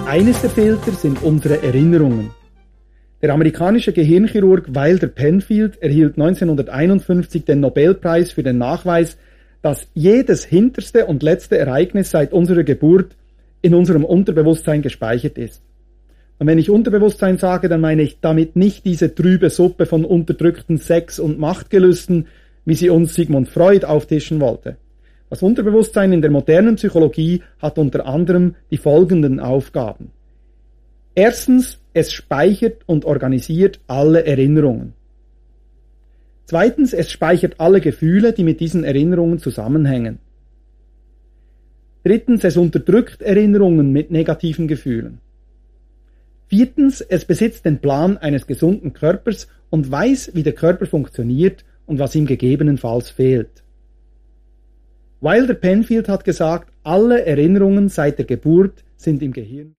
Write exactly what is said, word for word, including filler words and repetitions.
Eines der Filter sind unsere Erinnerungen. Der amerikanische Gehirnchirurg Wilder Penfield erhielt neunzehnhunderteinundfünfzig den Nobelpreis für den Nachweis, dass jedes hinterste und letzte Ereignis seit unserer Geburt in unserem Unterbewusstsein gespeichert ist. Und wenn ich Unterbewusstsein sage, dann meine ich damit nicht diese trübe Suppe von unterdrückten Sex- und Machtgelüsten, wie sie uns Sigmund Freud auftischen wollte. Das Unterbewusstsein in der modernen Psychologie hat unter anderem die folgenden Aufgaben. Erstens, es speichert und organisiert alle Erinnerungen. Zweitens, es speichert alle Gefühle, die mit diesen Erinnerungen zusammenhängen. Drittens, es unterdrückt Erinnerungen mit negativen Gefühlen. Viertens, es besitzt den Plan eines gesunden Körpers und weiß, wie der Körper funktioniert und was ihm gegebenenfalls fehlt. Wilder Penfield hat gesagt, alle Erinnerungen seit der Geburt sind im Gehirn